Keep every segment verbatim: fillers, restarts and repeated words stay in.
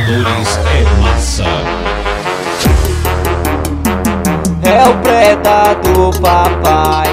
Gastadores é massa. É o preta do papai.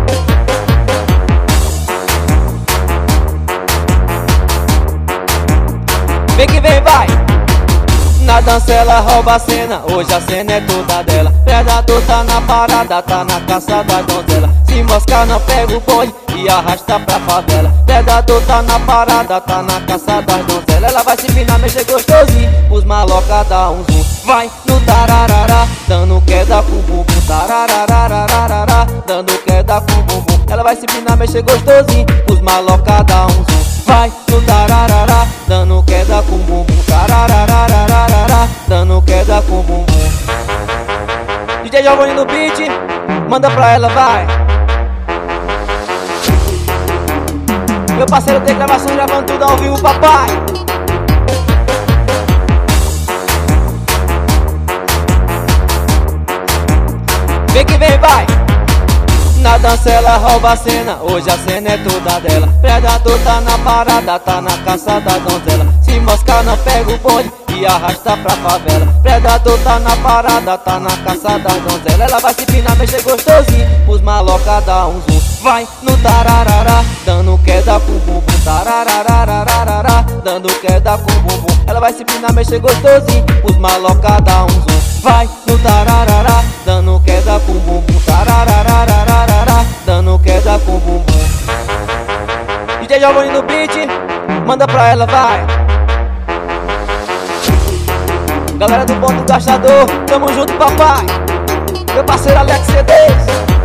Vem que vem, vai! Na dança ela rouba a cena, hoje a cena é toda dela. Predador tá na parada, tá na caça da donzela. Se moscar não pega o bonde e arrasta pra favela. Predador tá na parada, tá na caça das donzela. Ela vai se empinar, mexer gostosinho, os maloca dá um zoom. Vai no tararará, dando queda com bumbum. Tararararararará, dando queda com bumbum. Ela vai se empinar, mexer gostosinho, os maloca dá um zoom. Vai no tararará, dando queda com bumbum. Tararararararará, dando queda com bumbum. D J Giovanni no beat, manda pra ela, vai. Meu parceiro tem gravação gravando tudo ao vivo, papai. Vem que vem, vai! Na dança ela rouba a cena, hoje a cena é toda dela. Predador tá na parada, tá na caça da donzela. Se moscar não pega o bonde e arrasta pra favela. Predador tá na parada, tá na caça da donzela. Ela vai se empinar, mexer gostosinho, os maloca dá um zoom. Vai no tararará, dando queda com bumbum. Tararararararará, dando queda com bumbum. Ela vai se empinar, mexer gostosinho, os maloca dá um zoom. Vai no tararará, dando queda com bumbum. Tararararararará, dando queda com bumbum. D J Giovanni no beat, manda pra ela, vai. Galera do Ponto Gastador, tamo junto, papai. Meu parceiro Alex C Ds.